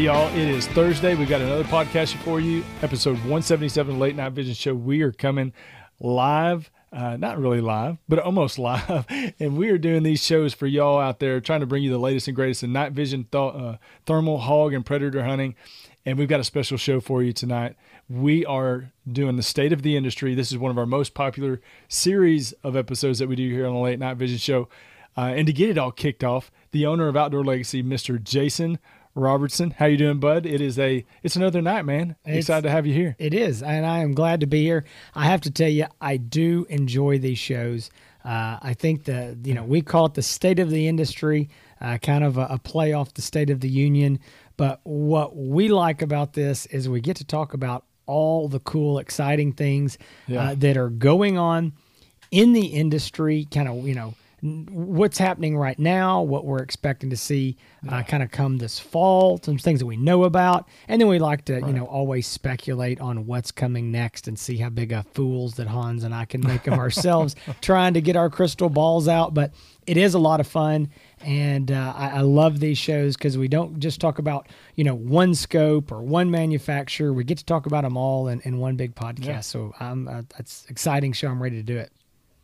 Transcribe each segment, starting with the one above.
Hey, y'all, it is Thursday. We've got another podcast for you, episode 177 Late Night Vision Show. We are coming live, not really live, but almost live. And we are doing these shows for y'all out there, trying to bring you the latest and greatest in night vision, thermal, hog, and predator hunting. And we've got a special show for you tonight. We are doing the state of the industry. This is one of our most popular series of episodes that we do here on the Late Night Vision Show. And to get it all kicked off, the owner of Outdoor Legacy, Mr. Jason Robertson. How you doing, bud? It's another night, man. Excited to have you here. It is, and I am glad to be here. I have to tell you, I do enjoy these shows. I think we call it the state of the industry, kind of a play off the State of the Union. But what we like about this is we get to talk about all the cool, exciting things that are going on in the industry, kind of, what's happening right now, what we're expecting to see kind of come this fall, some things that we know about. And then we like to, always speculate on what's coming next and see how big of fools that Hans and I can make of ourselves trying to get our crystal balls out. But it is a lot of fun. And I love these shows because we don't just talk about, one scope or one manufacturer. We get to talk about them all in one big podcast. Yeah. So it's an exciting show. I'm ready to do it.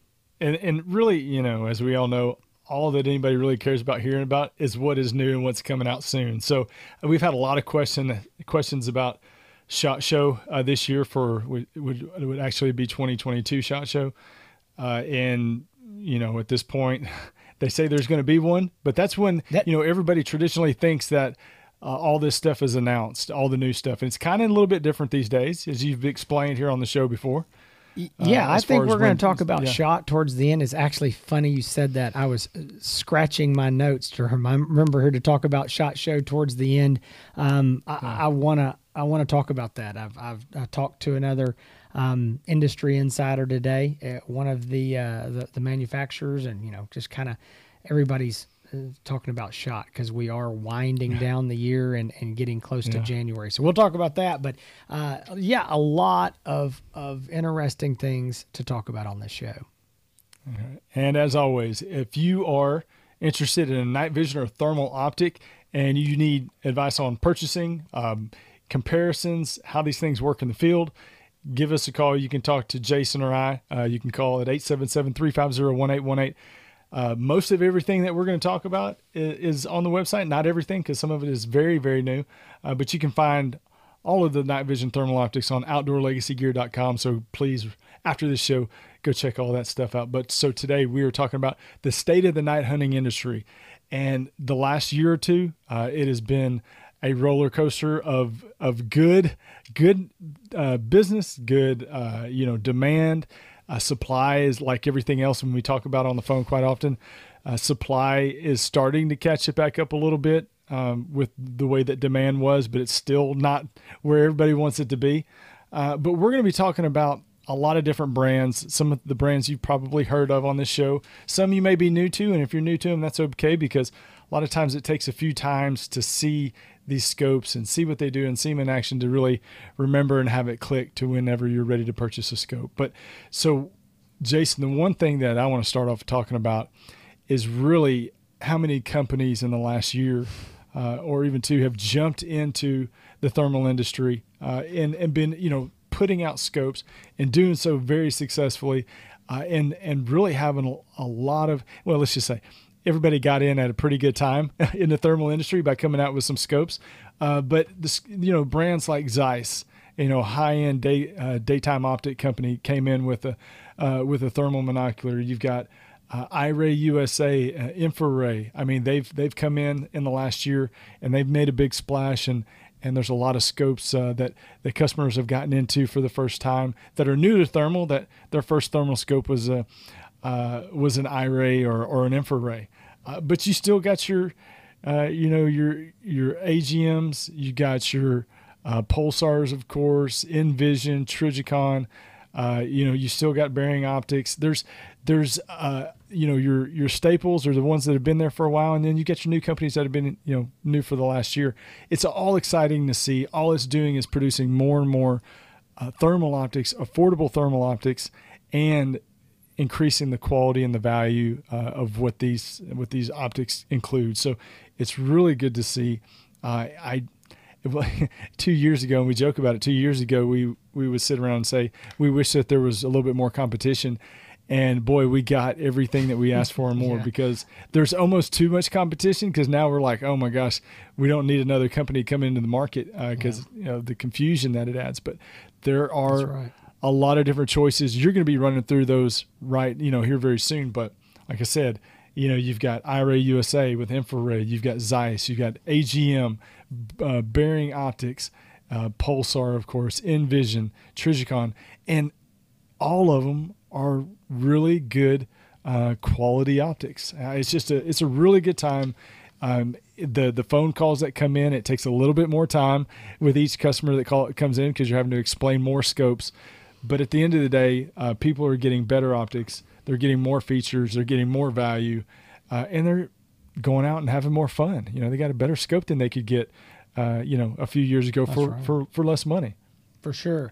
And really, as we all know, all that anybody really cares about hearing about is what is new and what's coming out soon. So we've had a lot of questions about SHOT Show this year would actually be 2022 SHOT Show. And, at this point, they say there's going to be one, but that's when, everybody traditionally thinks that all this stuff is announced, all the new stuff. And it's kind of a little bit different these days, as you've explained here on the show before. Yeah, I think we're going to talk about SHOT towards the end. It's actually funny you said that. I was scratching my notes to remember her to talk about SHOT Show towards the end. I want to talk about that. I talked to another industry insider today, one of the manufacturers, and just kind of everybody's talking about SHOT because we are winding down the year and getting close to January. So we'll talk about that. But a lot of interesting things to talk about on this show. Okay. And as always, if you are interested in a night vision or thermal optic and you need advice on purchasing, comparisons, how these things work in the field, give us a call. You can talk to Jason or I. You can call at 877-350-1818. Most of everything that we're going to talk about is on the website. Not everything, because some of it is very, very new. But you can find all of the night vision thermal optics on outdoorlegacygear.com. So please, after this show, go check all that stuff out. But so today we are talking about the state of the night hunting industry. And the last year or two, it has been a roller coaster of good business, good demand. Supply is like everything else when we talk about on the phone quite often. Supply is starting to catch it back up a little bit with the way that demand was, but it's still not where everybody wants it to be. But we're going to be talking about a lot of different brands, some of the brands you've probably heard of on this show. Some you may be new to, and if you're new to them, that's okay, because a lot of times it takes a few times to see these scopes and see what they do and see them in action to really remember and have it click to whenever you're ready to purchase a scope. But so, Jason, the one thing that I want to start off talking about is really how many companies in the last year or even two have jumped into the thermal industry and been, putting out scopes and doing so very successfly and really having a lot of, well, let's just say, everybody got in at a pretty good time in the thermal industry by coming out with some scopes. But this, brands like Zeiss, high-end daytime optic company came in with a thermal monocular. You've got iRay USA, InfraRay. I mean, they've come in the last year and they've made a big splash, and there's a lot of scopes that the customers have gotten into for the first time that are new to thermal. That their first thermal scope was an iRay or an InfraRay. But you still got your AGMs, you got your Pulsars, of course, Envision, Trijicon. You still got Bearing Optics. There's your staples are the ones that have been there for a while, and then you get your new companies that have been new for the last year. It's all exciting to see. All it's doing is producing more and more thermal optics, affordable thermal optics, and increasing the quality and the value of what these optics include. So it's really good to see. 2 years ago, and we joke about it. 2 years ago, we would sit around and say we wish that there was a little bit more competition. And boy, we got everything that we asked for and more because there's almost too much competition. Because now we're like, oh my gosh, we don't need another company coming into the market because the confusion that it adds. But there are a lot of different choices. You're going to be running through those here very soon. But like I said, you've got IRA USA with infrared, you've got Zeiss, you've got AGM, Bearing Optics, Pulsar, of course, Envision, Trijicon, and all of them are really good quality optics. It's a really good time. The phone calls that come in, it takes a little bit more time with each customer that comes in because you're having to explain more scopes. But at the end of the day, people are getting better optics. They're getting more features. They're getting more value, and they're going out and having more fun. They got a better scope than they could get, a few years ago for less money. For sure.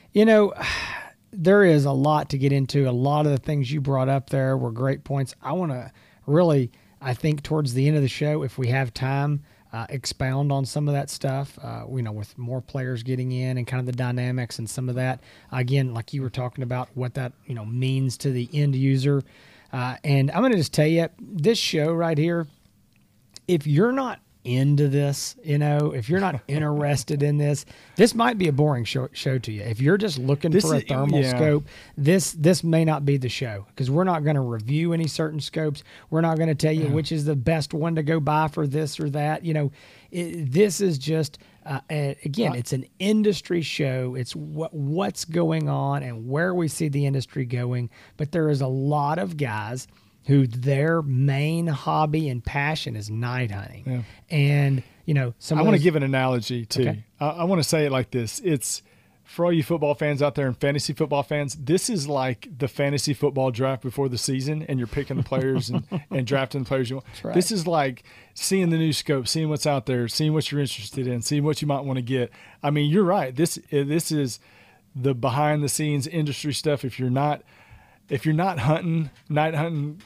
There is a lot to get into. A lot of the things you brought up there were great points. I want to really, I think towards the end of the show, if we have time, expound on some of that stuff, with more players getting in and kind of the dynamics and some of that. Again, like you were talking about what that, means to the end user. And I'm going to just tell you, this show right here, if you're not into this, if you're not interested in this might be a boring show to you. If you're just looking for a thermal scope, this may not be the show, because we're not going to review any certain scopes. We're not going to tell you which is the best one to go buy for this or that. This is just again, it's an industry show. It's what's going on and where we see the industry going. But there is a lot of guys who their main hobby and passion is night hunting. Yeah. And, I want to give an analogy too. Okay. I want to say it like this. It's for all you football fans out there and fantasy football fans. This is like the fantasy football draft before the season, and you're picking the players and drafting the players you want. Right. This is like seeing the new scope, seeing what's out there, seeing what you're interested in, seeing what you might want to get. I mean, you're right. This is the behind the scenes industry stuff. If you're not hunting, night hunting,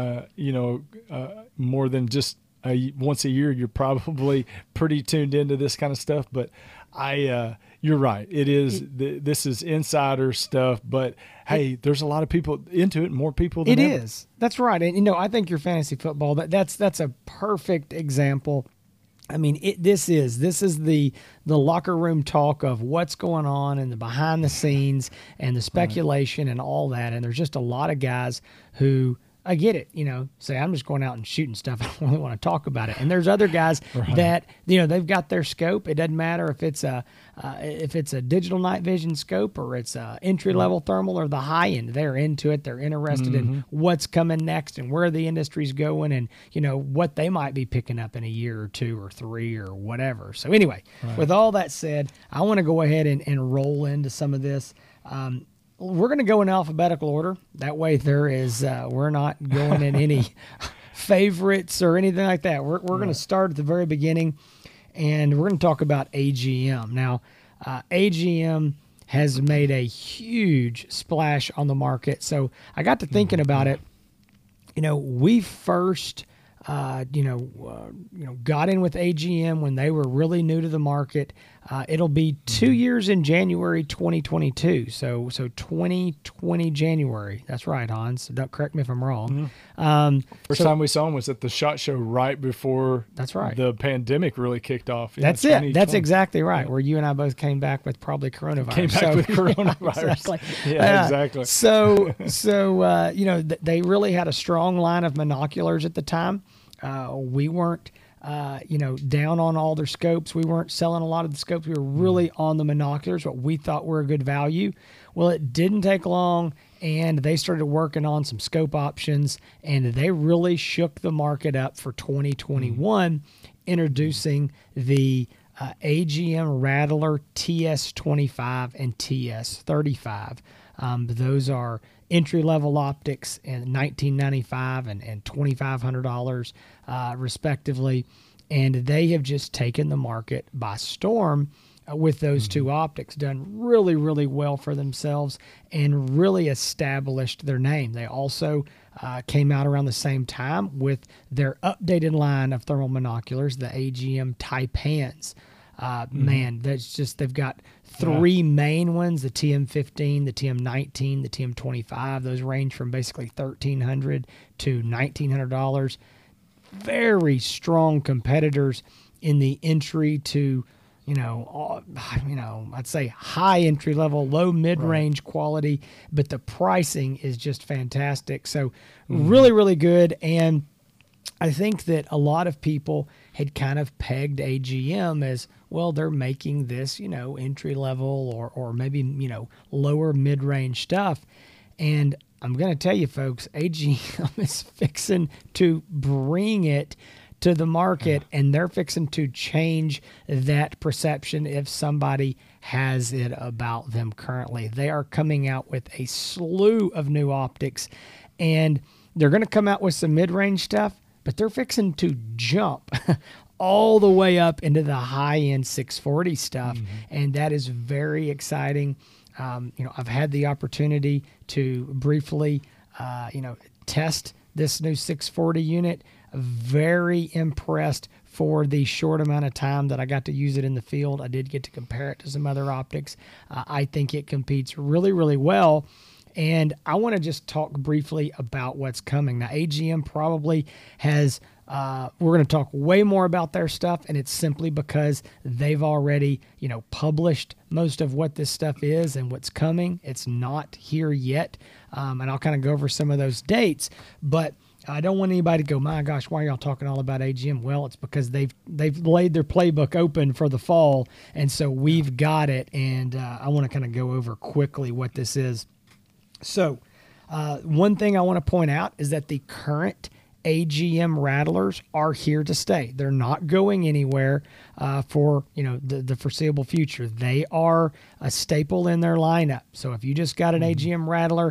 more than just once a year, you're probably pretty tuned into this kind of stuff. But you're right. This is insider stuff, but hey, there's a lot of people into it, more people than ever. It is. That's right. And, I think your fantasy football, that's a perfect example. I mean, this is the locker room talk of what's going on and the behind the scenes and the speculation and all that. And there's just a lot of guys who, I get it, say I'm just going out and shooting stuff. I don't really want to talk about it. And there's other guys that, they've got their scope. It doesn't matter if it's a digital night vision scope or it's a entry level thermal or the high end. They're into it. They're interested in what's coming next and where the industry's going and, what they might be picking up in a year or two or three or whatever. So anyway, with all that said, I want to go ahead and roll into some of this. We're going to go in alphabetical order. That way we're not going in any favorites or anything like that. We're going to start at the very beginning, and we're going to talk about AGM. Now, AGM has made a huge splash on the market. So I got to thinking about it. We first got in with AGM when they were really new to the market. It'll be 2 years in January 2022. So 2020 January. That's right, Hans. Don't correct me if I'm wrong. First time we saw them was at the SHOT Show right before the pandemic really kicked off. That's it. That's exactly right. Where you and I both came back with probably coronavirus. Came back with coronavirus. Exactly. Yeah, exactly. So they really had a strong line of monoculars at the time. We weren't, down on all their scopes. We weren't selling a lot of the scopes. We were really on the monoculars, what we thought were a good value. Well, it didn't take long, and they started working on some scope options, and they really shook the market up for 2021, introducing the AGM Rattler TS25 and TS35. Those are entry-level optics in $1,995 and $2,500 respectively, and they have just taken the market by storm with those two optics, done really, really well for themselves and really established their name. They also came out around the same time with their updated line of thermal monoculars, the AGM Taipans. Man, that's just, they've got three main ones, the TM15, the TM19, the TM25. Those range from basically $1,300 to $1,900. Very strong competitors in the entry to, I'd say high entry level, low mid range quality, but the pricing is just fantastic. So really, really good. And I think that a lot of people had kind of pegged AGM as, well, they're making this, entry level or maybe, lower mid range stuff. And I'm going to tell you, folks, AGM is fixing to bring it to the market, and they're fixing to change that perception if somebody has it about them currently. They are coming out with a slew of new optics, and they're going to come out with some mid-range stuff, but they're fixing to jump all the way up into the high-end 640 stuff, and that is very exciting. I've had the opportunity to briefly, test this new 640 unit. Very impressed for the short amount of time that I got to use it in the field. I did get to compare it to some other optics. I think it competes really, really well. And I want to just talk briefly about what's coming. Now, AGM probably has, we're going to talk way more about their stuff, and it's simply because they've already, published most of what this stuff is and what's coming. It's not here yet. And I'll kind of go over some of those dates, but I don't want anybody to go, my gosh, why are y'all talking all about AGM? Well, it's because they've laid their playbook open for the fall, and so we've got it, and I want to kind of go over quickly what this is. So one thing I want to point out is that the current AGM rattlers are here to stay. They're not going anywhere for the foreseeable future. They are a staple in their lineup. So if you just got an AGM rattler,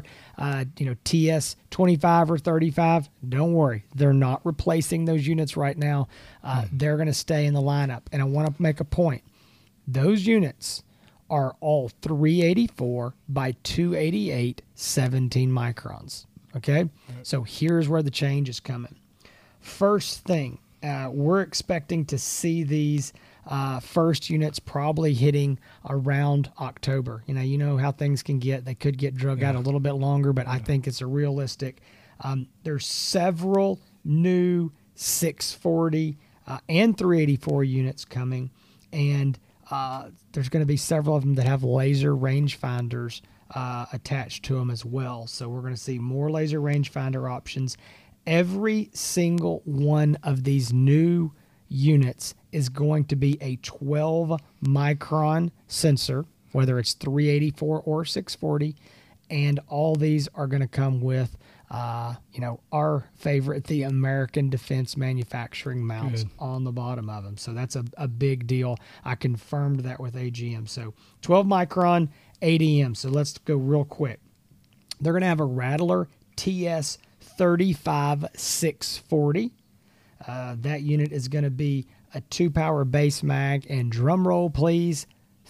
TS 25 or 35, don't worry. They're not replacing those units right now. They're going to stay in the lineup. And I want to make a point. Those units are all 384 by 288 17 microns. Okay, so here's where the change is coming. First thing, we're expecting to see these first units probably hitting around October. You know how things can get. They could get drug out a little bit longer, but I think it's a realistic. There's several new 640 and 384 units coming, and there's going to be several of them that have laser rangefinders attached to them as well. So we're going to see more laser rangefinder options. Every single one of these new units is going to be a 12 micron sensor, whether it's 384 or 640. And all these are going to come with, our favorite, the American Defense Manufacturing mounts on the bottom of them. So that's a big deal. I confirmed that with AGM. So 12 micron ADM. So let's go real quick. They're going to have a Rattler TS 35 640. That unit is going to be a 2-power base mag, and drum roll please,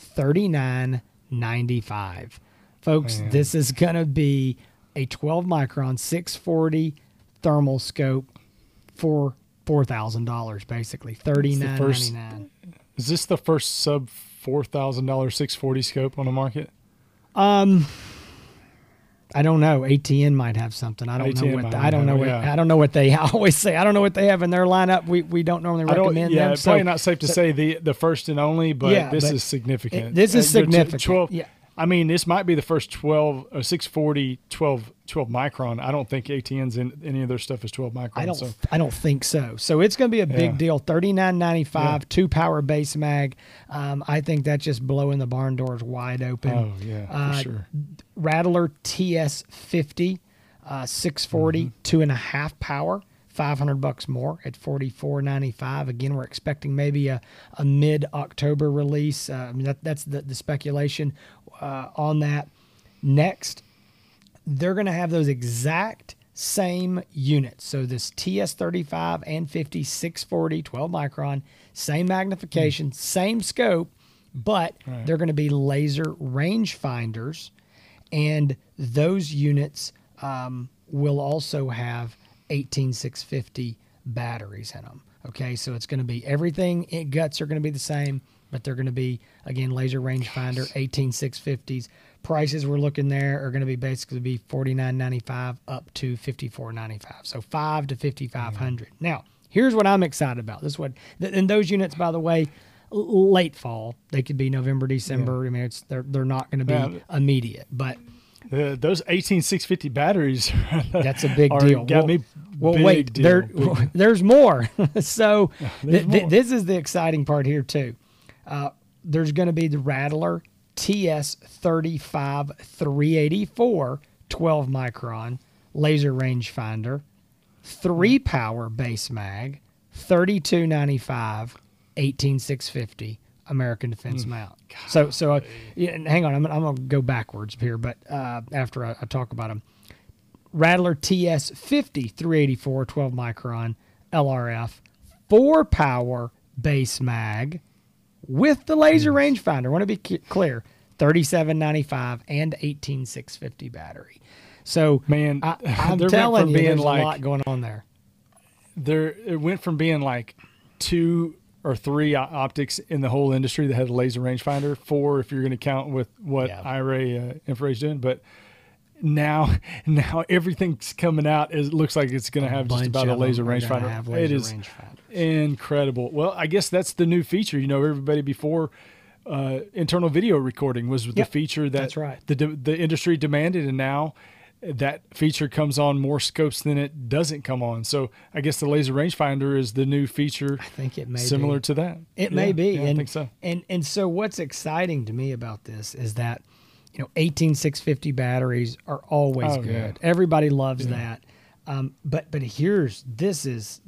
$39.95. Folks, this is going to be a 12 micron 640 thermal scope for $4,000, basically $39.99. Is this the first sub $4,000 640 scope on the market? I don't know. ATN might have something. I don't know what. I don't know what they. I always say I don't know what they have in their lineup. We don't normally recommend them. It's probably not safe to say the first and only, but this is significant. This is significant. 12, I mean, this might be the first 640 12 micron. I don't think ATN's in any of their stuff is 12 micron. I don't think so. So it's going to be a big deal. $39.95, 2-power base mag. I think that's just blowing the barn doors wide open. Oh yeah, for sure. Rattler TS50, 640, 2.5 power. $500 more at $44.95. Again, we're expecting maybe a mid-October release. That's the speculation on that. Next, they're going to have those exact same units. So this TS35 and 50, 640, 12 micron, same magnification, same scope, but they're going to be laser rangefinders, and those units will also have 18650 batteries in them. Okay, so it's going to be everything. Guts are going to be the same, but they're going to be, again, laser rangefinder, 18650s. Prices we're looking there are going to be basically be $49.95 up to $54.95. So $500 to $5,500. Now, here's what I'm excited about. This is what, and those units, by the way, late fall. They could be November, December. I mean, they're not going to be immediate, but those 18650 batteries. That's a big deal. Got me. Well, wait, there's more. So this is the exciting part here too. There's going to be the Rattler TS35 384 12 micron laser rangefinder, 3-power base mag, 3295 18650 American Defense mount. So hang on, I'm going to go backwards here, but after I talk about them. Rattler TS50 384 12 micron LRF, 4-power base mag with the laser rangefinder. I want to be clear, 3795 and 18650 battery. So, man, I'm telling you, there's a lot going on there. It went from being like 2 or 3 optics in the whole industry that had a laser rangefinder, 4 if you're going to count with what IRA infrared's doing, but now everything's coming out. It looks like it's going to have just about a laser rangefinder. It is incredible. Well, I guess that's the new feature. Everybody before internal video recording was the feature that that's right. the industry demanded, and now that feature comes on more scopes than it doesn't come on. So I guess the laser rangefinder is the new feature. I think it may similar be. to that. It may be. Yeah, I think so. And so what's exciting to me about this is that 18650 batteries are always good. Yeah. Everybody loves that. But here's this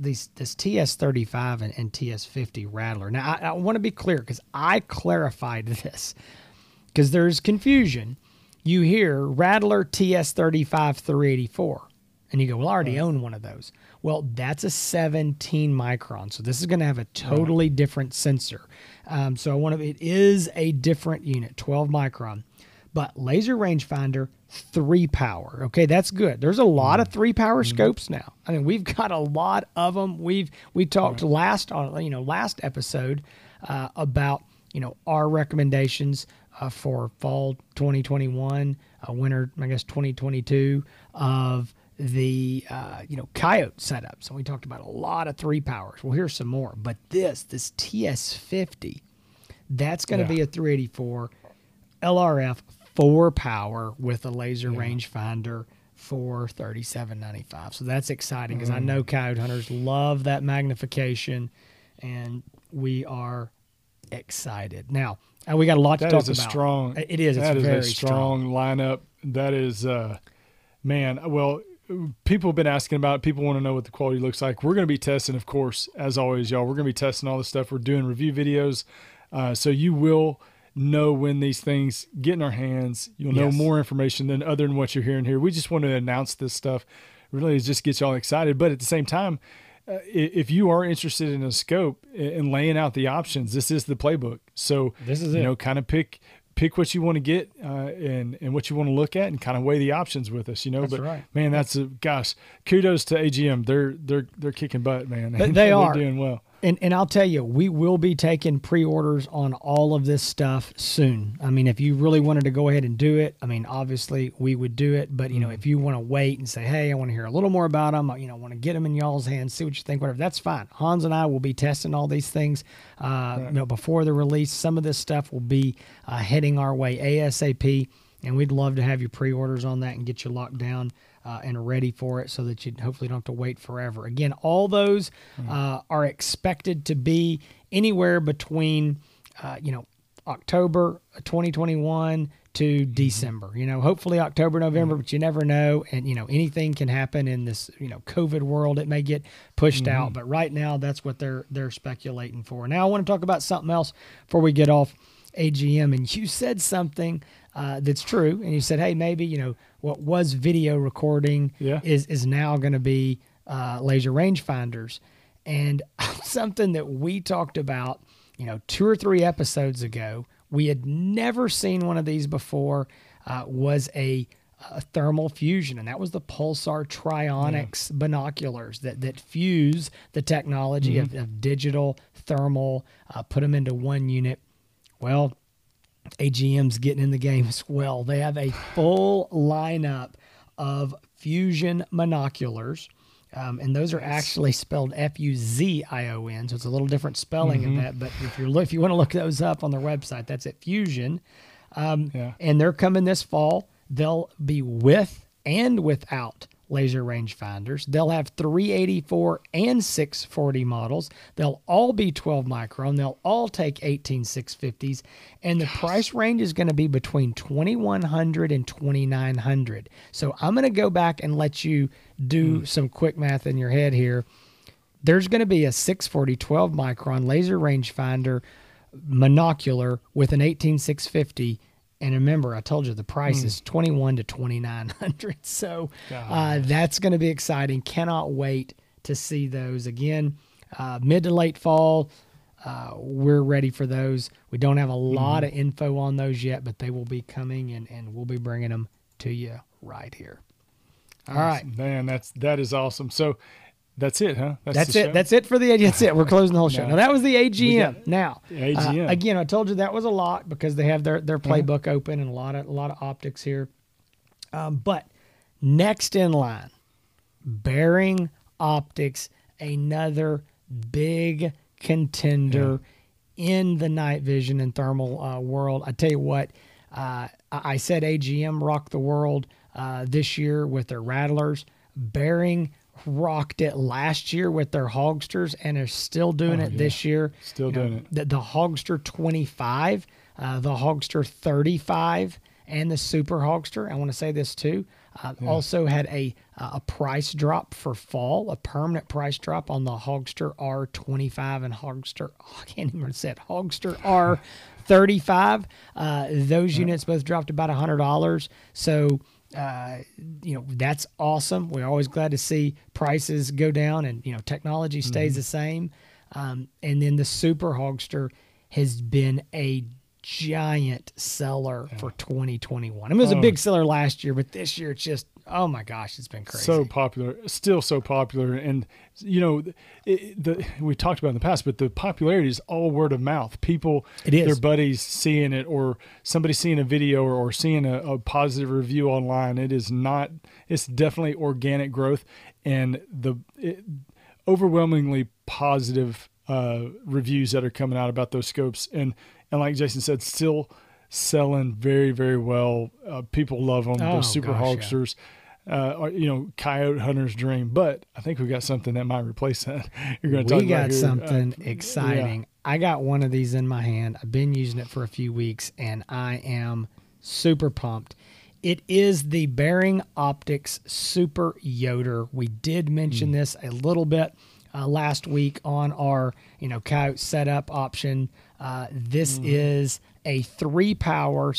TS35 and TS50 Rattler. Now I want to be clear because I clarified this because there's confusion. You hear Rattler TS35 384 and you go, well, I already own one of those. Well, that's a 17 micron. So this is going to have a totally different sensor. So it is a different unit, 12 micron. But laser rangefinder, 3-power. Okay, that's good. There's a lot of 3-power scopes now. I mean, we've got a lot of them. We talked last episode about our recommendations for fall 2021, winter 2022 of the Coyote setups, and we talked about a lot of 3-powers. Well, here's some more. But this TS50, that's going to be a 384 LRF 4-power with a laser rangefinder for $37.95. So that's exciting because I know coyote hunters love that magnification, and we are excited. Now, we got a lot to talk about. It is. It's very a strong lineup. That is, man. Well, people have been asking about it. People want to know what the quality looks like. We're going to be testing, of course, as always, y'all. We're going to be testing all this stuff. We're doing review videos, so you will know when these things get in our hands. You'll know more information than other than what you're hearing here. We just want to announce this stuff. Really, just get y'all excited. But at the same time, if you are interested in a scope and laying out the options, this is the playbook. So this is it. Kind of pick what you want to get and what you want to look at, and kind of weigh the options with us. That's but right. Man, gosh, kudos to AGM. They're kicking butt, man. They are doing well. And I'll tell you, we will be taking pre-orders on all of this stuff soon. I mean, if you really wanted to go ahead and do it, I mean, obviously we would do it. But, if you want to wait and say, hey, I want to hear a little more about them, I want to get them in y'all's hands, see what you think, whatever, that's fine. Hans and I will be testing all these things before the release. Some of this stuff will be heading our way ASAP. And we'd love to have your pre-orders on that and get you locked down and ready for it so that you hopefully don't have to wait forever. Again, all those are expected to be anywhere between, October 2021 to December. Hopefully October, November, but you never know. And, anything can happen in this, COVID world. It may get pushed out. But right now, that's what they're speculating for. Now, I want to talk about something else before we get off AGM. And you said something that's true. And you said, hey, maybe, what was video recording is now going to be laser rangefinders. And something that we talked about, 2 or 3 episodes ago, we had never seen one of these before, was a thermal fusion. And that was the Pulsar Trionics binoculars that fuse the technology of digital, thermal, put them into one unit. Well, AGM's getting in the game as well. They have a full lineup of Fusion monoculars. And those are actually spelled Fuzion, so it's a little different spelling of that. But if you want to look those up on their website, that's at Fusion. And they're coming this fall. They'll be with and without laser rangefinders. They'll have 384 and 640 models. They'll all be 12 micron. They'll all take 18650s. And the price range is going to be between 2100 and 2900. So I'm going to go back and let you do some quick math in your head here. There's going to be a 640 12 micron laser rangefinder monocular with an 18650. And remember, I told you the price is 21 to 2900. So that's going to be exciting. Cannot wait to see those again. Mid to late fall, we're ready for those. We don't have a lot of info on those yet, but they will be coming, and we'll be bringing them to you right here. All right, man, that is awesome. So that's it, huh? That's it. That's it for the AGM. That's it. We're closing the whole show. Now that was the AGM. Now, AGM. Again, I told you that was a lot because they have their playbook open and a lot of optics here. But next in line, Bearing Optics, another big contender in the night vision and thermal world. I tell you what, I said AGM rocked the world this year with their rattlers. Bearing rocked it last year with their Hogsters and are still doing it this year. Still doing it. The Hogster 25, the Hogster 35, and the Super Hogster. I want to say this too. Also had a price drop for fall, a permanent price drop on the Hogster R25 and Hogster. I can't even say it. Hogster R35. Those units both dropped about $100. So. That's awesome. We're always glad to see prices go down and, technology stays the same. And then the Super Hogster has been a giant seller for 2021. It was a big seller last year, but this year it's just, oh my gosh, it's been crazy. So popular, still so popular. And, we talked about in the past, but the popularity is all word of mouth. People, their buddies seeing it, or somebody seeing a video or seeing a positive review online. It's definitely organic growth, and overwhelmingly positive reviews that are coming out about those scopes. And like Jason said, still selling very, very well. People love them. Those Super Hogsters. Coyote hunter's dream. But I think we got something that might replace that. You're going to talk about here. Something exciting. I got one of these in my hand. I've been using it for a few weeks, and I am super pumped. It is the Bearing Optics Super Yoder. We did mention this a little bit last week on our Coyote setup option. This is a 3-power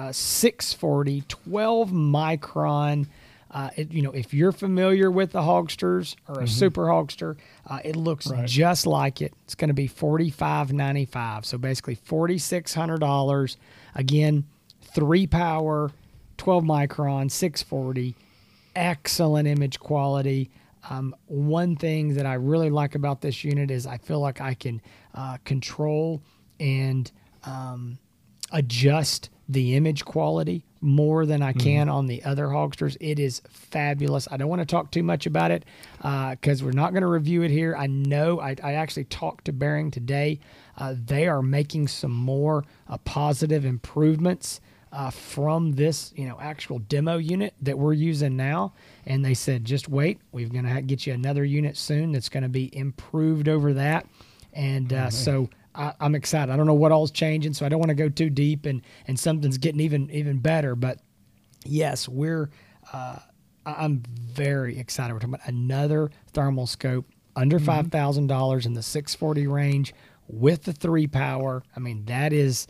640 12 micron. If you're familiar with the Hogsters or a Super Hogster, it looks just like it. It's going to be $45.95, so basically $4,600. Again, 3-power, 12 micron, 640, excellent image quality. One thing that I really like about this unit is I feel like I can control and adjust the image quality more than I can on the other Hogsters. It is fabulous. I don't want to talk too much about it because we're not going to review it here. I know I actually talked to Bearing today. They are making some more positive improvements from this, actual demo unit that we're using now. And they said, just wait, we're going to get you another unit soon that's going to be improved over that. And so I'm excited. I don't know what all's changing, so I don't want to go too deep and something's getting even better. But yes, I'm very excited. We're talking about another thermal scope under $5,000 in the 640 range with the 3-power. I mean, that is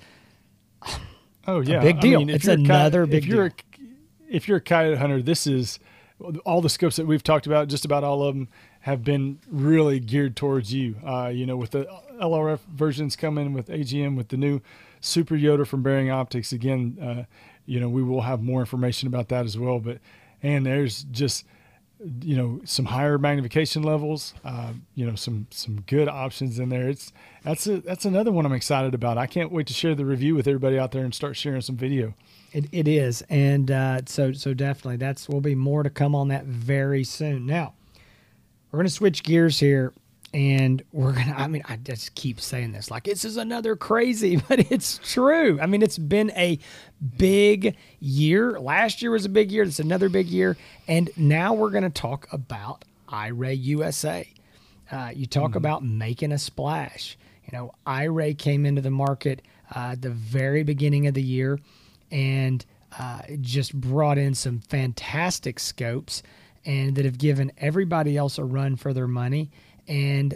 a big deal. It's another big deal. If you're a coyote hunter, this is all the scopes that we've talked about. Just about all of them have been really geared towards you. With the LRF versions coming with AGM, with the new Super Yoder from Bearing Optics. Again, we will have more information about that as well. But there's just some higher magnification levels, some good options in there. That's another one I'm excited about. I can't wait to share the review with everybody out there and start sharing some video. It is, and so definitely will be more to come on that very soon. Now we're gonna switch gears here, and I just keep saying this like this is another crazy, but it's true. I mean, it's been a big year. Last year was a big year. It's another big year, and now we're gonna talk about iRay USA. You talk about making a splash. iRay came into the market at the very beginning of the year, and just brought in some fantastic scopes, and that have given everybody else a run for their money. And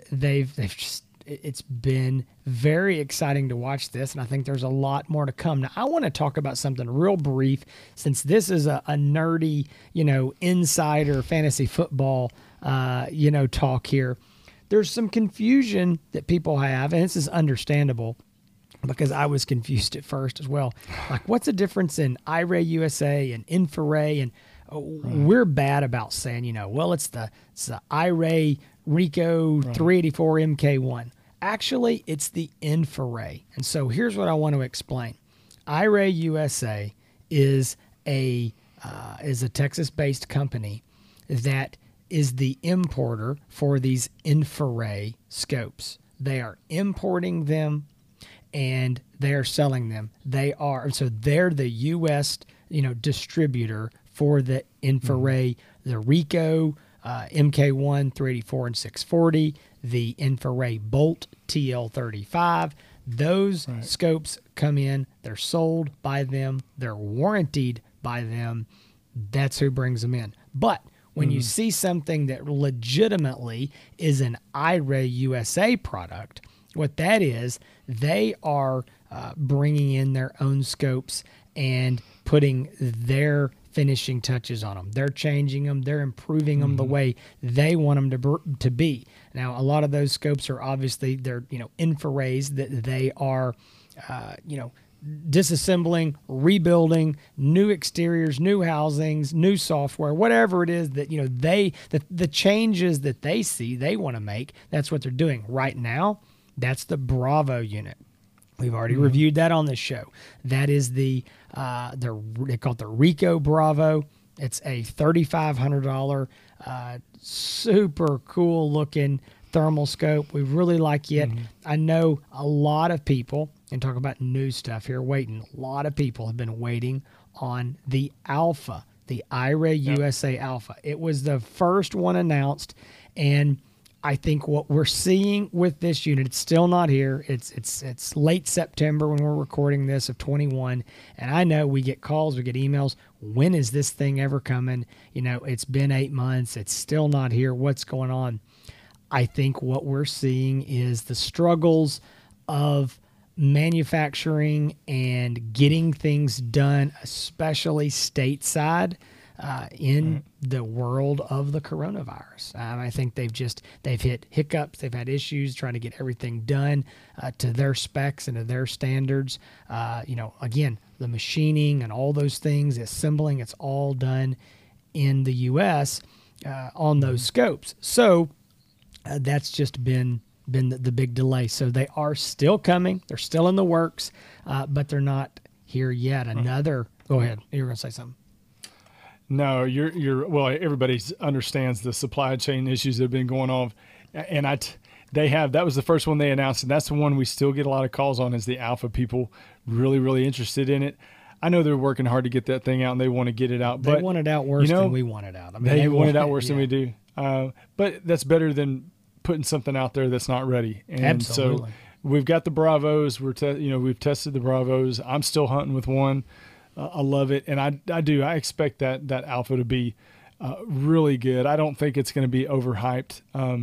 it's been very exciting to watch this, and I think there's a lot more to come. Now, I want to talk about something real brief, since this is a nerdy, insider fantasy football, talk here. There's some confusion that people have, and this is understandable, because I was confused at first as well. Like, what's the difference in iRay USA and InfiRay? And we're bad about saying, well, it's the iRay Rico 384 MK1. Actually, it's the InfiRay. And so here's what I want to explain. iRay USA is a Texas-based company that is the importer for these InfiRay scopes. They are importing them, and they're selling them. They're the U.S. distributor for the InfiRay, the Rico MK1 384 and 640, the InfiRay Bolt TL35. Those scopes come in. They're sold by them. They're warranted by them. That's who brings them in. But when you see something that legitimately is an iRay USA product, what that is, they are bringing in their own scopes and putting their finishing touches on them. They're changing them. They're improving them the way they want them to be. Now, a lot of those scopes are obviously InfiRays that they are, disassembling, rebuilding, new exteriors, new housings, new software, whatever it is that the changes that they see they want to make. That's what they're doing right now. That's the Bravo unit. We've already reviewed that on this show. That is they call it the Rico Bravo. It's a $3,500 super cool looking thermal scope. We really like it. I know a lot of people, and talk about new stuff here, a lot of people have been waiting on the Alpha, the iRay USA Alpha. It was the first one announced, and I think what we're seeing with this unit, it's still not here. It's late September when we're recording this of 21, and I know we get calls, we get emails. When is this thing ever coming? It's been 8 months. It's still not here. What's going on? I think what we're seeing is the struggles of manufacturing and getting things done, especially stateside, in the world of the coronavirus. I think they've hit hiccups. They've had issues trying to get everything done to their specs and to their standards. Again, the machining and all those things, assembling, it's all done in the U.S. On those scopes. So that's just been the big delay. So they are still coming. They're still in the works, but they're not here yet. Go ahead. You were going to say something. No, well, everybody understands the supply chain issues that have been going on. And that was the first one they announced. And that's the one we still get a lot of calls on, is the Alpha. People really, really interested in it. I know they're working hard to get that thing out, and they want to get it out. They want it out worse than we want it out. They want it out worse than we do. But that's better than putting something out there that's not ready. And absolutely. So we've got the Bravos. We've tested the Bravos. I'm still hunting with one. I love it, and I do. I expect that Alpha to be really good. I don't think it's going to be overhyped.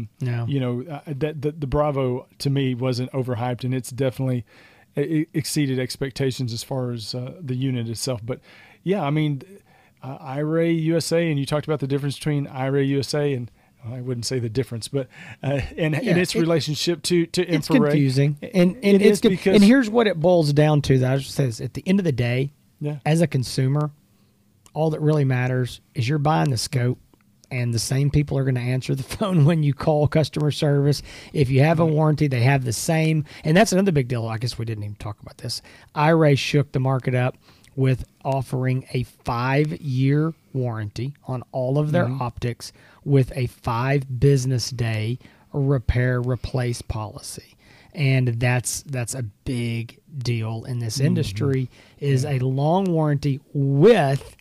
No. The Bravo to me wasn't overhyped, and it's definitely exceeded expectations as far as the unit itself. But yeah, I mean, iRay USA, and you talked about the difference between iRay USA and, I wouldn't say the difference, but and its relationship to InfiRay. It's confusing, and here's what it boils down to. That I just says at the end of the day. Yeah. As a consumer, all that really matters is you're buying the scope and the same people are going to answer the phone when you call customer service. If you have a warranty, they have the same. And that's another big deal. I guess we didn't even talk about this. iRay shook the market up with offering a 5-year warranty on all of their optics with a 5 business day repair replace policy. And that's a big deal in this industry, is a long warranty with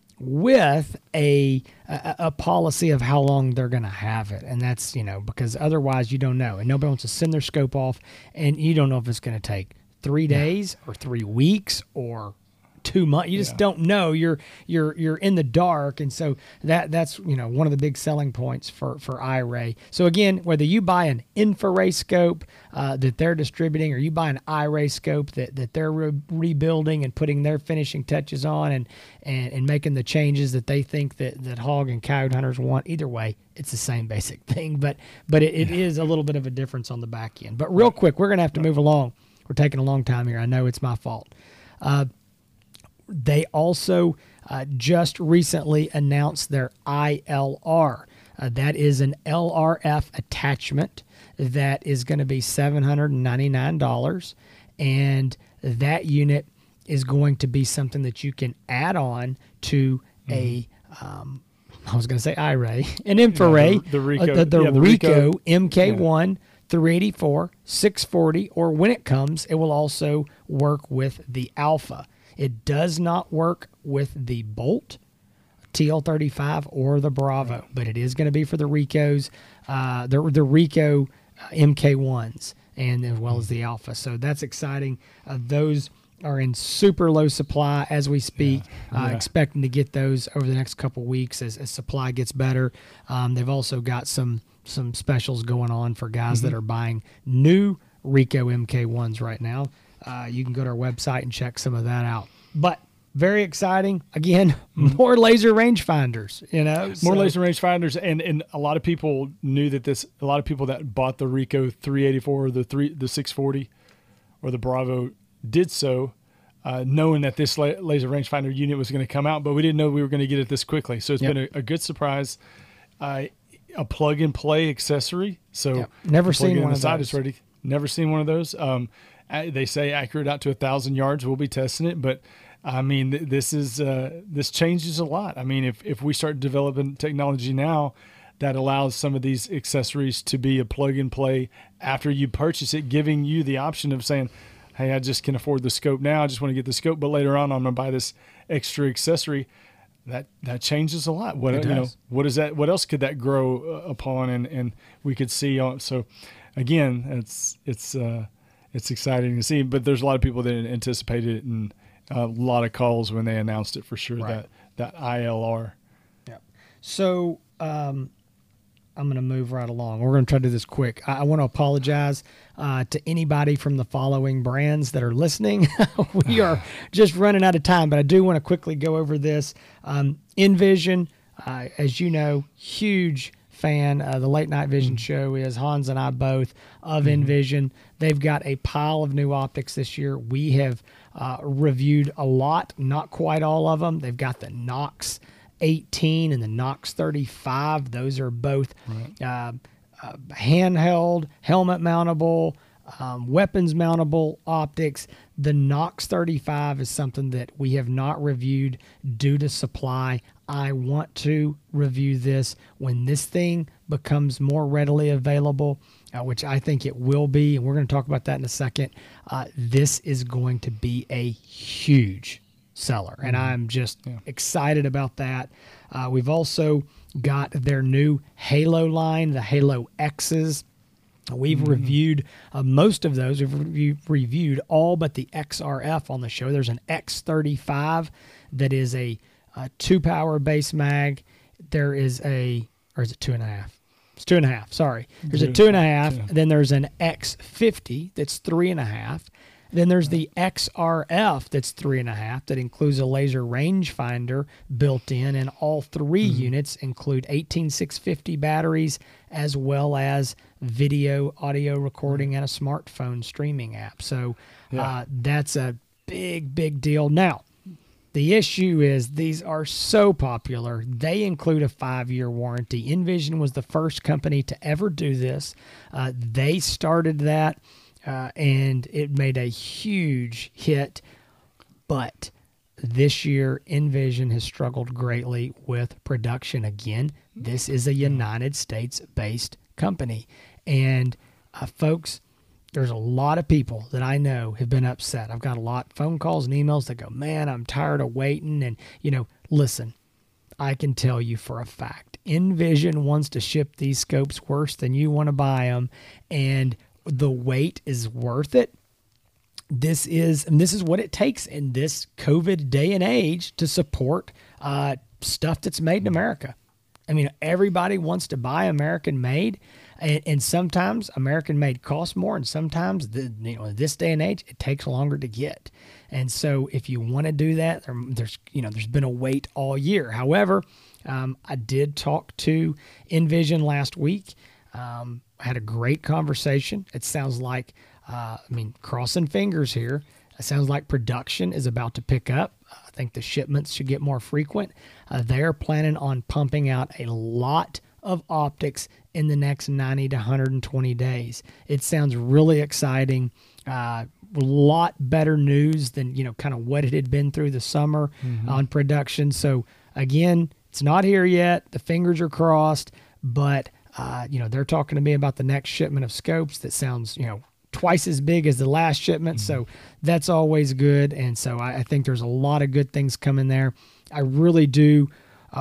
a policy of how long they're going to have it. And that's, because otherwise you don't know, and nobody wants to send their scope off and you don't know if it's going to take 3 days or 3 weeks or 2 months. You just don't know. You're in the dark. And so that's one of the big selling points for iRay. So again, whether you buy an InfraRay scope that they're distributing, or you buy an iRay scope that they're rebuilding and putting their finishing touches on and making the changes that they think that hog and coyote hunters want, either way, it's the same basic thing. But it is a little bit of a difference on the back end. But real quick, we're going to have to move along. We're taking a long time here. I know it's my fault. They also just recently announced their ILR. That is an LRF attachment that is going to be $799. And that unit is going to be something that you can add on to I was going to say iRay, an InfraRay, the Ricoh MK1, 384, 640, or when it comes, it will also work with the Alpha. It does not work with the Bolt, TL35, or the Bravo, but it is going to be for the Ricohs, the Ricoh MK1s, and as well as the Alpha. So that's exciting. Those are in super low supply as we speak, expecting to get those over the next couple weeks as supply gets better. They've also got some specials going on for guys that are buying new Ricoh MK1s right now. You can go to our website and check some of that out. But very exciting. Again, more laser rangefinders, More laser rangefinders. And a lot of people knew that a lot of people that bought the Ricoh 384 or the 640 or the Bravo did so knowing that this laser rangefinder unit was going to come out, but we didn't know we were going to get it this quickly. So it's been a good surprise. A plug-and-play accessory. So never seen one of those. It's ready. Never seen one of those. They say accurate out to 1,000 yards. We'll be testing it, but I mean, this changes a lot. I mean, if we start developing technology now that allows some of these accessories to be a plug and play after you purchase it, giving you the option of saying, "Hey, I just can afford the scope now. I just want to get the scope, but later on, I'm going to buy this extra accessory." That changes a lot. What is that? What else could that grow upon? And we could see on. So, again, it's exciting to see, but there's a lot of people that anticipated it, and a lot of calls when they announced it for sure. Right. That ILR. Yeah. So I'm going to move right along. We're going to try to do this quick. I want to apologize to anybody from the following brands that are listening. We are just running out of time, but I do want to quickly go over this. InVision, as you know, huge fan. The Late Night Vision show is Hans and I both of InVision. They've got a pile of new optics this year. We have reviewed a lot, not quite all of them. They've got the Knox 18 and the Knox 35. Those are both handheld, helmet mountable, weapons mountable optics. The Knox 35 is something that we have not reviewed due to supply. I want to review this when this thing becomes more readily available, which I think it will be, and we're going to talk about that in a second. This is going to be a huge seller, and I'm just excited about that. We've also got their new Halo line, the Halo X's. We've reviewed most of those. We've reviewed all but the XRF on the show. There's an X35 that is a 2-power base mag. There is or is it 2.5? It's 2.5. Sorry. There's a 2.5. Then there's an X50 that's 3.5. Then there's the XRF that's 3.5 that includes a laser rangefinder built in, and all three units include 18650 batteries as well as video, audio recording, and a smartphone streaming app. So that's a big, big deal. Now, The issue is these are so popular. They include a 5-year warranty. Envision was the first company to ever do this. They started that, and it made a huge hit. But this year, Envision has struggled greatly with production again. This is a United States-based company. And folks, there's a lot of people that I know have been upset. I've got a lot of phone calls and emails that go, man, I'm tired of waiting. And, listen, I can tell you for a fact, Envision wants to ship these scopes worse than you want to buy them. And the wait is worth it. This is what it takes in this COVID day and age to support stuff that's made in America. I mean, everybody wants to buy American made. And sometimes American made costs more, and sometimes in this day and age it takes longer to get. And so, if you want to do that, there's been a wait all year. However, I did talk to Envision last week. I had a great conversation. It sounds like, crossing fingers here. It sounds like production is about to pick up. I think the shipments should get more frequent. They're planning on pumping out a lot of optics in the next 90 to 120 days. It sounds really exciting. A lot better news than, kind of what it had been through the summer on production. So again, it's not here yet. The fingers are crossed, but they're talking to me about the next shipment of scopes that sounds, twice as big as the last shipment. So that's always good. And so I think there's a lot of good things coming there. I really do.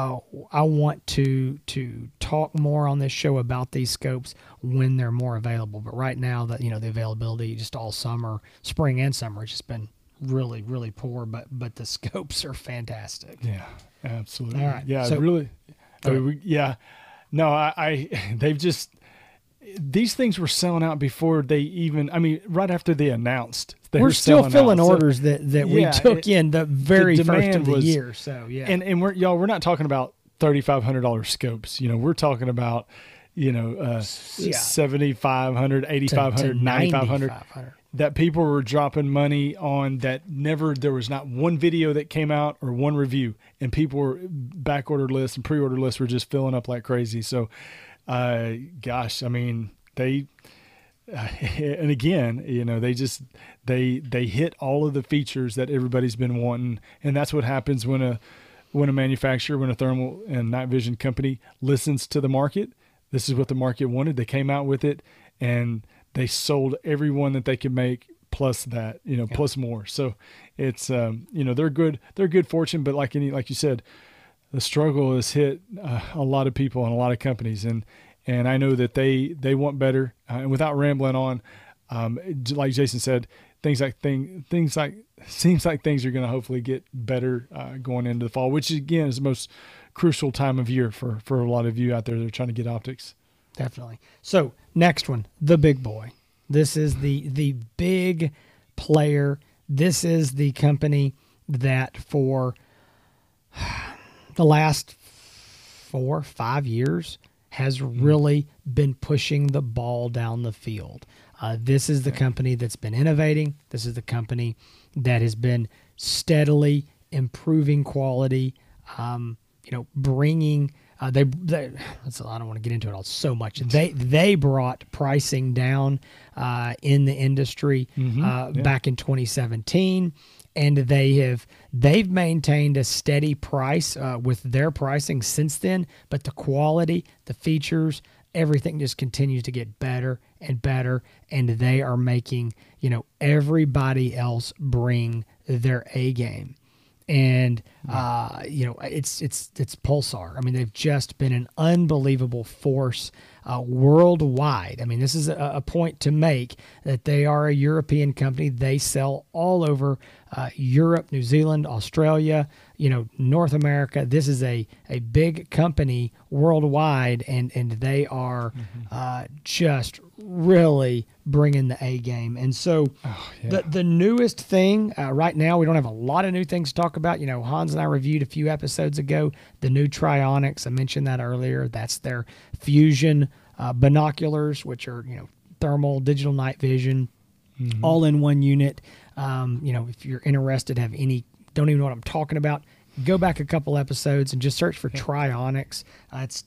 I want to talk more on this show about these scopes when they're more available. But right now, the availability just all summer, spring and summer, has just been really, really poor. But the scopes are fantastic. Yeah, absolutely. All right. Yeah, so, really. No, they've just, these things were selling out before they even, right after they announced. We're still filling orders that we took in the very first of the year. So, yeah. And we're not talking about $3,500 scopes. We're talking about, $7,500, $8,500, $9,500 that people were dropping money on that there was not one video that came out or one review, and people were back order lists and pre-order lists were just filling up like crazy. So, they, and again, they hit all of the features that everybody's been wanting. And that's what happens when a manufacturer, when a thermal and night vision company listens to the market. This is what the market wanted. They came out with it and they sold every one that they could make, plus that, plus more. So it's, they're good fortune, but like you said, the struggle has hit a lot of people and a lot of companies. And I know that they want better. And without rambling on, like Jason said, seems like things are going to hopefully get better going into the fall, which again is the most crucial time of year for a lot of you out there that are trying to get optics. Definitely. So next one, the big boy. This is the big player. This is the company that for the last 4 or 5 years has really been pushing the ball down the field. This is the company that's been innovating. This is the company that has been steadily improving quality, bringing I don't want to get into it all so much. They brought pricing down in the industry back in 2017, and they've maintained a steady price with their pricing since then. But the quality, the features, everything just continues to get better and better, and they are making everybody else bring their A game. And it's Pulsar. I mean, they've just been an unbelievable force worldwide. I mean, this is a point to make that they are a European company. They sell all over Europe, New Zealand, Australia, North America. This is a big company worldwide, and they are just really bringing the A game. And so the newest thing right now, we don't have a lot of new things to talk about. Hans and I reviewed a few episodes ago the new Trionics. I mentioned that earlier. That's their fusion binoculars, which are thermal, digital night vision, all in one unit. If you're interested, have any don't even know what I'm talking about, go back a couple episodes and just search for Trionyx. It's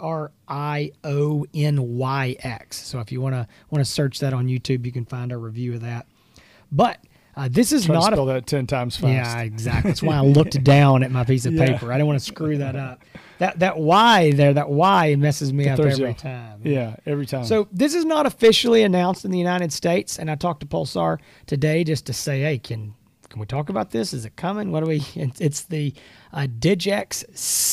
TRIONYX. So if you want to search that on YouTube, you can find a review of that. But this is Try to not spell that 10 times fast. Yeah, exactly. That's why I looked down at my piece of paper. I don't want to screw that up. That Y there, that Y messes me up every time. Yeah, every time. So this is not officially announced in the United States, and I talked to Pulsar today just to say, hey, can we talk about this? Is it coming? What do we? It's the Digex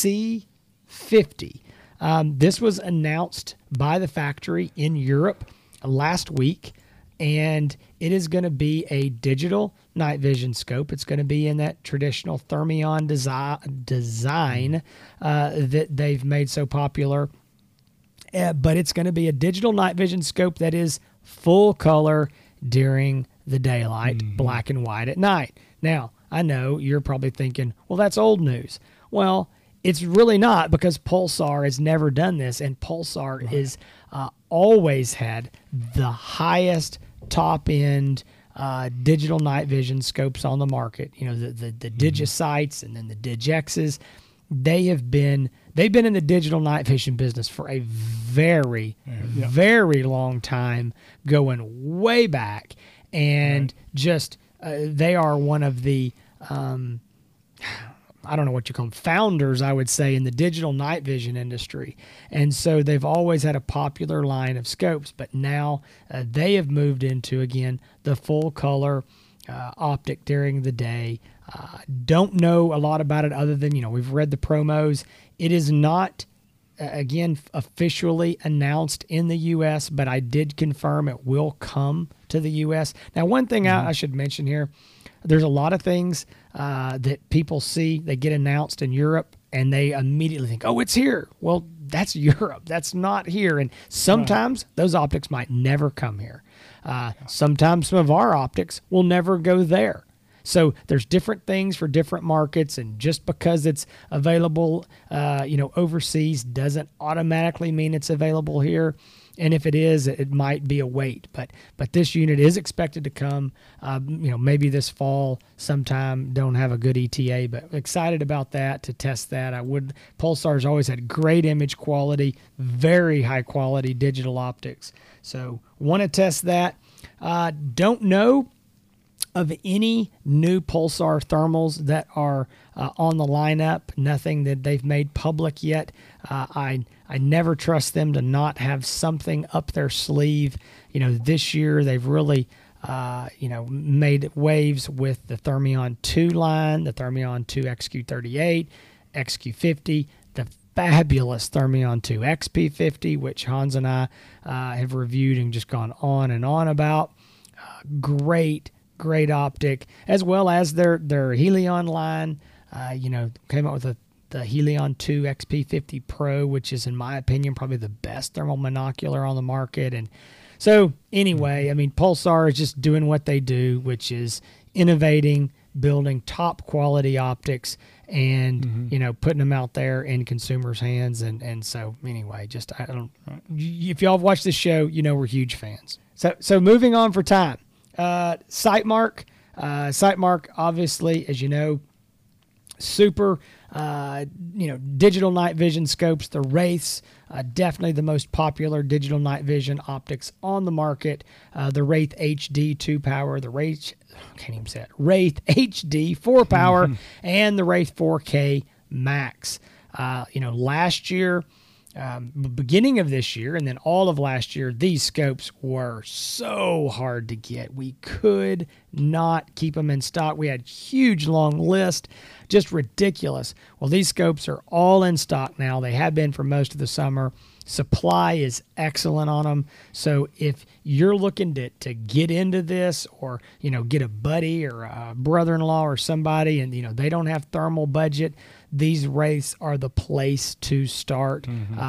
C50. This was announced by the factory in Europe last week, and it is going to be a digital night vision scope. It's going to be in that traditional Thermion design that they've made so popular. But it's going to be a digital night vision scope that is full color during the daylight, black and white at night. Now, I know you're probably thinking, well, that's old news. Well, it's really not, because Pulsar has never done this, and Pulsar is always had the highest top-end digital night vision scopes on the market. You know, the Digisites and then the Digexes. They've been in the digital night vision business for a very, very long time, going way back, and just they are one of the I don't know what you call them, founders, I would say, in the digital night vision industry. And so they've always had a popular line of scopes, but now they have moved into, again, the full color optic during the day. Don't know a lot about it other than, we've read the promos. It is not, again, officially announced in the U.S., but I did confirm it will come to the U.S. Now, one thing I should mention here, there's a lot of things that people see, they get announced in Europe, and they immediately think, oh, it's here. Well, that's Europe. That's not here. And sometimes those optics might never come here. Sometimes some of our optics will never go there. So there's different things for different markets, and just because it's available, overseas doesn't automatically mean it's available here. And if it is, it might be a wait. But this unit is expected to come, maybe this fall sometime. Don't have a good ETA, but excited about that, to test that. Pulsar's always had great image quality, very high quality digital optics. So want to test that. Don't know of any new Pulsar thermals that are on the lineup. Nothing that they've made public yet. I never trust them to not have something up their sleeve. This year they've really made waves with the Thermion 2 line, the Thermion 2 XQ38, XQ50, the fabulous Thermion 2 XP50, which Hans and I have reviewed and just gone on and on about. Great optic, as well as their Helion line. Came out with the Helion 2 XP50 Pro, which is, in my opinion, probably the best thermal monocular on the market. And so anyway, Pulsar is just doing what they do, which is innovating, building top quality optics, and putting them out there in consumers' hands. And so anyway, if y'all have watched this show, we're huge fans. So moving on for time. Sightmark, obviously, as you know, super, digital night vision scopes. The Wraiths, definitely the most popular digital night vision optics on the market. The Wraith HD 2 power, the Wraith, Wraith HD 4 power, and the Wraith 4K Max. Last year, beginning of this year, and then all of last year, these scopes were so hard to get. We could not keep them in stock. We had huge long list, just ridiculous. Well, these scopes are all in stock now. They have been for most of the summer. Supply is excellent on them. So if you're looking to get into this, or get a buddy or a brother-in-law or somebody, and they don't have thermal budget, these Wraiths are the place to start.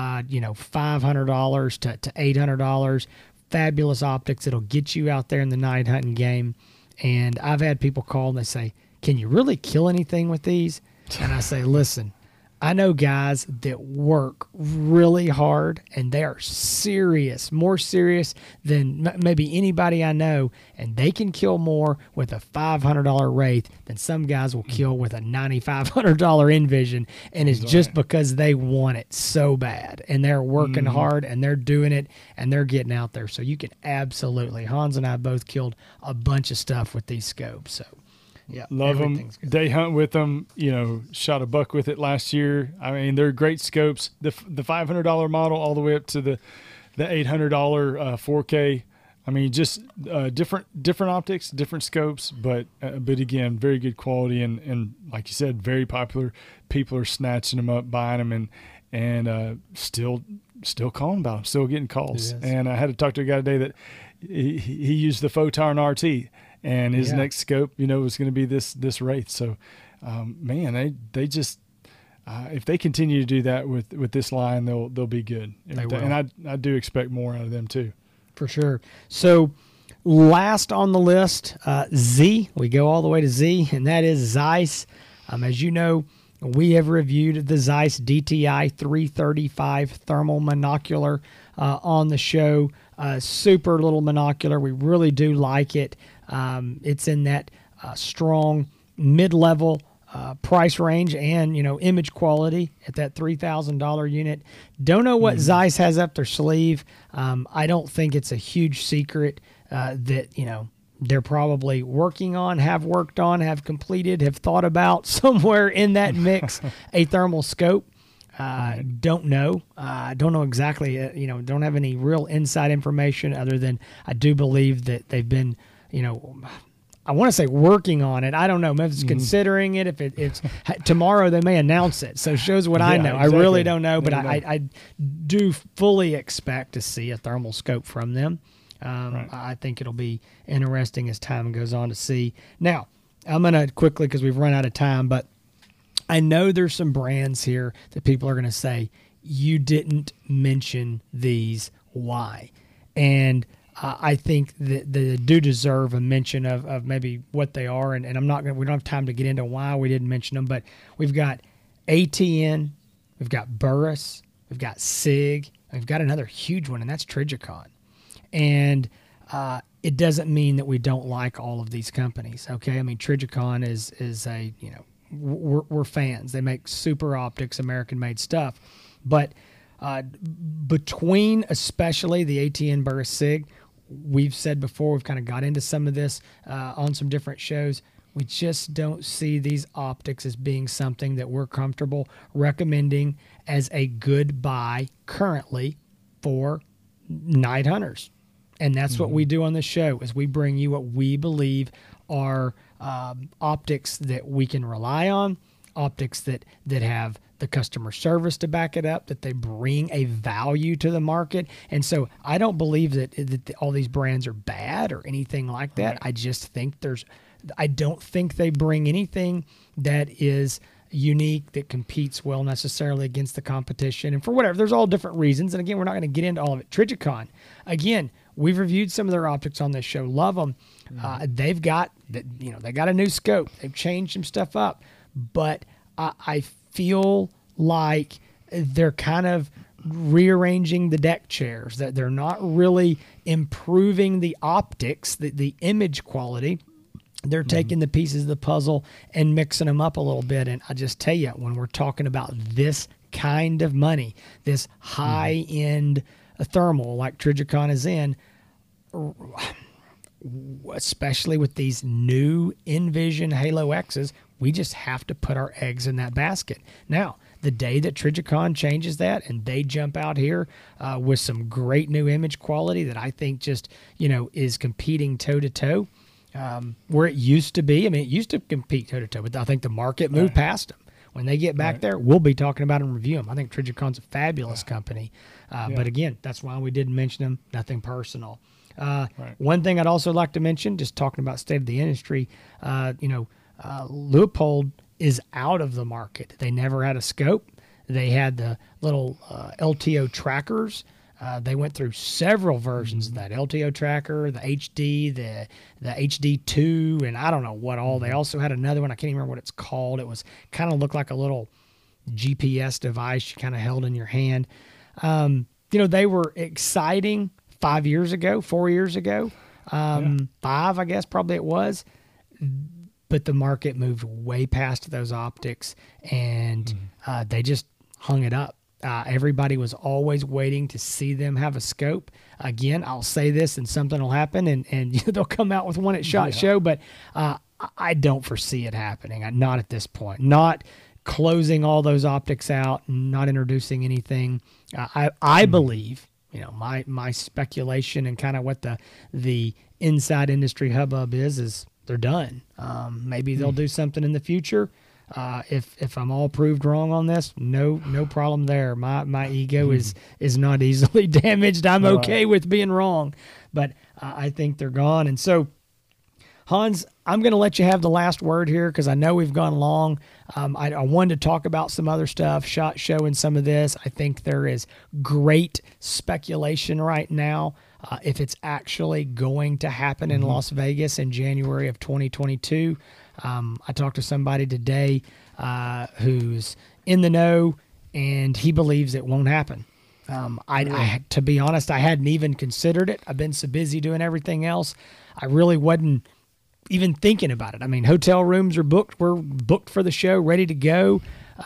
$500 to $800. Fabulous optics. It'll get you out there in the night hunting game. And I've had people call and they say, can you really kill anything with these? And I say, listen, I know guys that work really hard, and they are serious, more serious than maybe anybody I know, and they can kill more with a $500 Wraith than some guys will kill with a $9,500 Envision, and it's just because they want it so bad, and they're working hard, and they're doing it, and they're getting out there. So you can absolutely, Hans and I both killed a bunch of stuff with these scopes, so. Yeah, love them. Day hunt with them. Shot a buck with it last year. I mean, they're great scopes. The $500 model all the way up to the $800 4K. I mean, just different optics, different scopes, but again, very good quality and like you said, very popular. People are snatching them up, buying them, and still calling about them, still getting calls. Yes. And I had to talk to a guy today that he used the Photon RT. And his next scope, was going to be this Wraith. So, man, they just if they continue to do that with this line, they'll be good. And I do expect more out of them too. For sure. So, last on the list, Z. We go all the way to Z, and that is Zeiss. As you know, we have reviewed the Zeiss DTI 335 thermal monocular on the show. Super little monocular. We really do like it. It's in that strong mid-level price range and, image quality at that $3,000 unit. Don't know what Zeiss has up their sleeve. I don't think it's a huge secret that, they're probably working on, have worked on, have completed, have thought about somewhere in that mix a thermal scope. Don't know. Don't know exactly, don't have any real inside information other than I do believe that they've been, I want to say working on it. I don't know. Maybe it's considering it. If it's tomorrow, they may announce it. So it shows what I know. Exactly. I really don't know, but I do fully expect to see a thermal scope from them. I think it'll be interesting as time goes on to see. Now, I'm going to quickly, because we've run out of time, but I know there's some brands here that people are going to say, you didn't mention these. Why? And I think that they do deserve a mention of maybe what they are, and I'm not going. We don't have time to get into why we didn't mention them, but we've got ATN, we've got Burris, we've got SIG, we've got another huge one, and that's Trijicon. And it doesn't mean that we don't like all of these companies. Okay, I mean Trijicon is a we're fans. They make super optics, American-made stuff, but between especially the ATN, Burris, SIG. We've said before, we've kind of got into some of this on some different shows. We just don't see these optics as being something that we're comfortable recommending as a good buy currently for night hunters. And that's what we do on the show, is we bring you what we believe are optics that we can rely on, optics that have the customer service to back it up, that they bring a value to the market. And so I don't believe that all these brands are bad or anything like that. Right. I just think I don't think they bring anything that is unique, that competes well necessarily against the competition. And for whatever, there's all different reasons. And again, we're not going to get into all of it. Trijicon, again, we've reviewed some of their optics on this show. Love them. They've got, they got a new scope. They've changed some stuff up, but I feel like they're kind of rearranging the deck chairs, that they're not really improving the optics, the image quality. They're taking the pieces of the puzzle and mixing them up a little bit. And I just tell you, when we're talking about this kind of money, this high-end thermal like Trijicon is in, especially with these new Envision Halo X's, we just have to put our eggs in that basket. Now, the day that Trijicon changes that and they jump out here with some great new image quality that I think just, is competing toe-to-toe, where it used to be. I mean, it used to compete toe-to-toe, but I think the market moved past them. When they get back there, we'll be talking about them and review them. I think Trijicon's a fabulous company. But again, that's why we didn't mention them. Nothing personal. One thing I'd also like to mention, just talking about state of the industry, Leupold is out of the market. They never had a scope. They had the little LTO trackers. They went through several versions of that LTO tracker, the HD, the HD2, and I don't know what all. They also had another one. I can't even remember what it's called. It was kind of looked like a little GPS device you kind of held in your hand. They were exciting 5 years ago, 4 years ago, 5, I guess probably it was. But the market moved way past those optics, and they just hung it up. Everybody was always waiting to see them have a scope. Again, I'll say this, and something will happen, and they'll come out with one at SHOT Show, but I don't foresee it happening. Not at this point. Not closing all those optics out, not introducing anything. I believe, my speculation and kind of what the inside industry hubbub is they're done. Maybe they'll do something in the future. If I'm all proved wrong on this, no problem there. My ego is not easily damaged. I'm okay with being wrong, but I think they're gone. And so, Hans, I'm going to let you have the last word here because I know we've gone long. I wanted to talk about some other stuff, SHOT Show and some of this. I think there is great speculation right now if it's actually going to happen in Las Vegas in January of 2022. I talked to somebody today who's in the know, and he believes it won't happen. I, to be honest, I hadn't even considered it. I've been so busy doing everything else. I really wasn't even thinking about it. I mean, hotel rooms are booked. We're booked for the show, ready to go.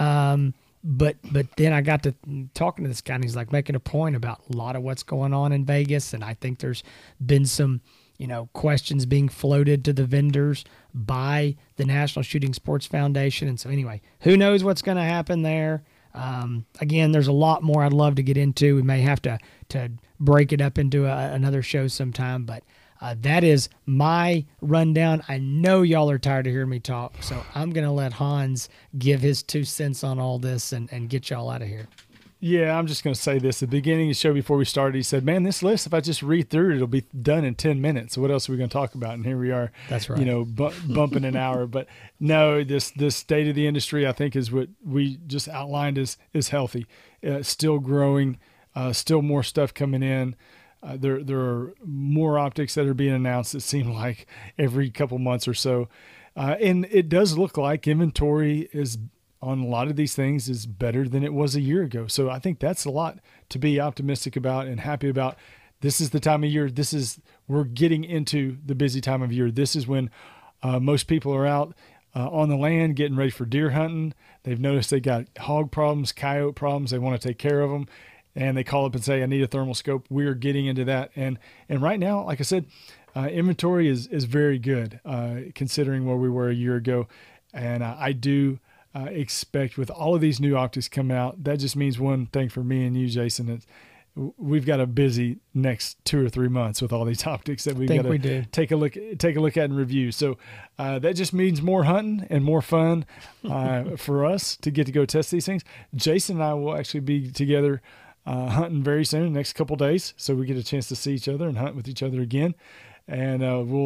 But then I got to talking to this guy, and he's like making a point about a lot of what's going on in Vegas. And I think there's been some, questions being floated to the vendors by the National Shooting Sports Foundation. And so anyway, who knows what's going to happen there? Again, there's a lot more I'd love to get into. We may have to break it up into another show sometime, but that is my rundown. I know y'all are tired of hearing me talk, so I'm going to let Hans give his 2 cents on all this and get y'all out of here. Yeah, I'm just going to say this. At the beginning of the show before we started, he said, man, this list, if I just read through it, it'll be done in 10 minutes. So what else are we going to talk about? And here we are. That's right. Bumping an hour. But no, this state of the industry, I think, is what we just outlined is healthy. Still growing, still more stuff coming in. There are more optics that are being announced, it seems like, every couple months or so. And it does look like inventory is on a lot of these things is better than it was a year ago. So I think that's a lot to be optimistic about and happy about. This is the time of year. We're getting into the busy time of year. This is when most people are out on the land getting ready for deer hunting. They've noticed they got hog problems, coyote problems. They want to take care of them. And they call up and say, I need a thermal scope. We're getting into that. And right now, like I said, inventory is very good considering where we were a year ago. And I do expect with all of these new optics coming out, that just means one thing for me and you, Jason. We've got a busy next 2 or 3 months with all these optics that we've got to take a look at and review. So that just means more hunting and more fun for us to get to go test these things. Jason and I will actually be together hunting very soon, next couple of days, so we get a chance to see each other and hunt with each other again. And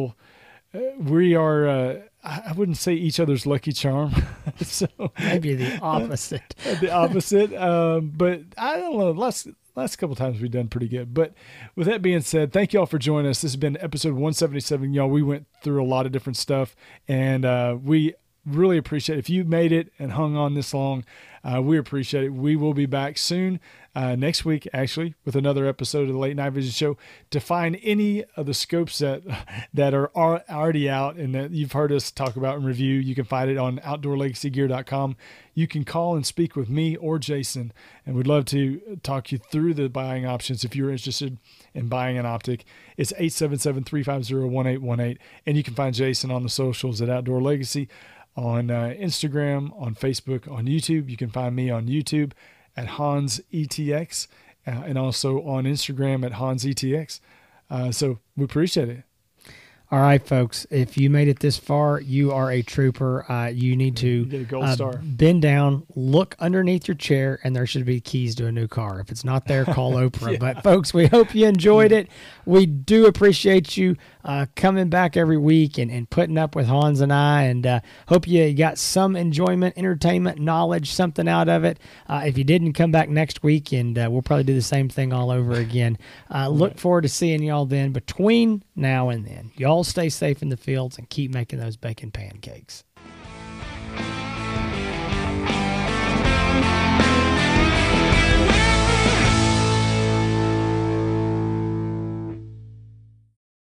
we are, I wouldn't say each other's lucky charm. So maybe the opposite. But I don't know. Last couple of times we've done pretty good. But with that being said, thank y'all for joining us. This has been episode 177. Y'all, we went through a lot of different stuff, and we really appreciate it. If you made it and hung on this long, we appreciate it. We will be back soon, next week, actually, with another episode of the Late Night Vision Show. To find any of the scopes that are already out and that you've heard us talk about and review, you can find it on OutdoorLegacyGear.com. You can call and speak with me or Jason, and we'd love to talk you through the buying options if you're interested in buying an optic. It's 877-350-1818, and you can find Jason on the socials at Outdoor Legacy, on Instagram, on Facebook, on YouTube. You can find me on YouTube at Hans ETX, and also on Instagram at Hans ETX. So we appreciate it. All right, folks, if you made it this far, you are a trooper. You need to get a gold star. Bend down, look underneath your chair, and there should be keys to a new car. If it's not there, call Oprah. Yeah. But, folks, we hope you enjoyed it. We do appreciate you coming back every week and putting up with Hans and I, and hope you got some enjoyment, entertainment, knowledge, something out of it. If you didn't, come back next week, and we'll probably do the same thing all over again. Look forward to seeing y'all then. Between now and then, y'all stay safe in the fields and keep making those bacon pancakes.